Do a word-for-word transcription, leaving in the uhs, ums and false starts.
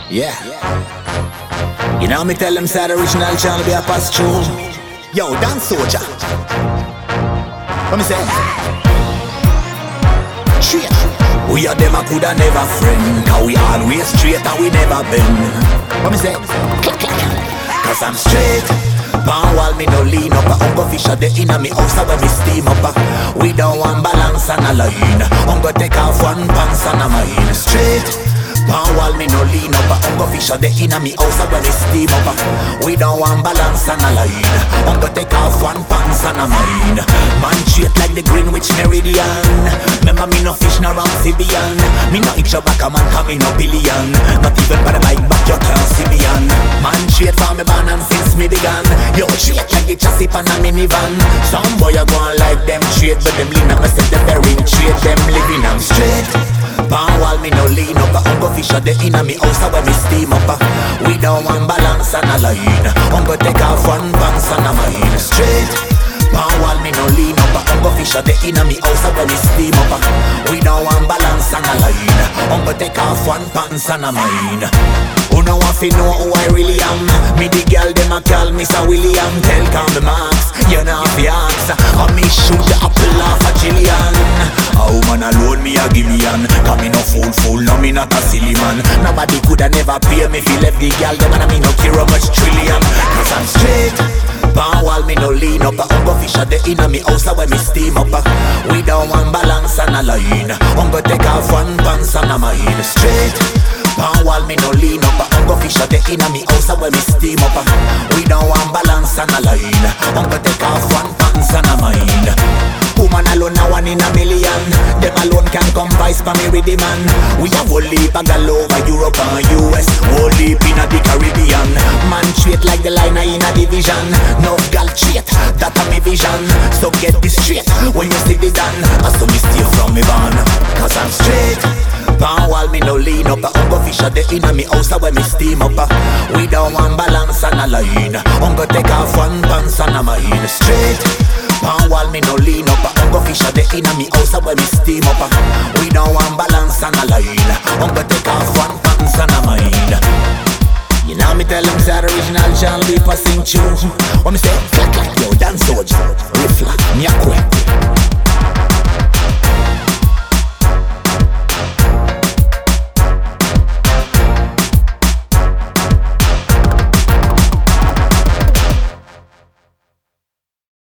Yeah. You know me tell them say the original channel be a pass through. Yo, dance soldier. What me say? Straight. We are them a coulda never friend, cause we always straight and we never bend. What me say? Clack clack. Cause I'm straight. Pan wall me no lean up. Ungo fish a the inna me house where me steam up. We don't want balance and a line. Ungo take off one pants and a mine. Straight. Pan wall me no lean up. Ungo fish a the inna me house where me steam up. We don't want balance and a line. Ungo take off one pants and a mine. Man straight like the Greenwich Meridian. Remember me no fish no amphibian. Me no itch your back a man cause me no billion. Not even by the bike back you can't see me on. Man straight from me born and since me began. Yo straight like the chassis pan a minivan. Some boy a go on like them straight, but them lean up myself the bearing straight. Them living I'm straight. Pan wall me no lean up. Ungo fish a the inna me house where me steam up. We don't want balance and a line. Ungo take off one pants and a mine. Straight. Pan wall me no lean up. Ungo fish a the inna me house where me steam up. We don't want balance and a line. Ungo take off one pants and a mine. Who no want fi know who I really am? Me the girl dem a call me Sir William. Tell calm the marks, you know fi ask. I me shoot the apple off a Jillian. A woman alone me a Gillian. Cause me no fool fool, no me not a silly man. Nobody coulda never pay me fi left the girl dem and I me no care how much trillion. Cause I'm straight. Pan wall me no lean up. Ungo fish a the inna me house where me steam up. We don't want balance and a line. Ungo take off one pants and a mine. Straight. Pan wall me no lean up. Ungo fish a the inna me house where me steam up. We don't want balance and a line. Ungo take off one pants and a mine. Woman alone now one in a million. Them alone can come vice for me with the man. We have whole heap a gal over Europe and U S, whole heap in a the Caribbean. Man straight like the line in a division. No gal straight, that a me vision. So get this straight when you see the done. I saw me steal from me van, cause I'm straight. Pan wall me no lean up. Ungo fish a the inna me house where me steam up. We don't want balance and a line. Ungo take off one pants and a mine. Straight. Pan wall me no lean up. Ungo fish a the inna me house where me steam up. We don't want balance and a line. Ungo take off one pants and a mine. You know me tell them say the original channel be passing through. What me say? Clack clack yo dance soldier. Refla, nyakwe.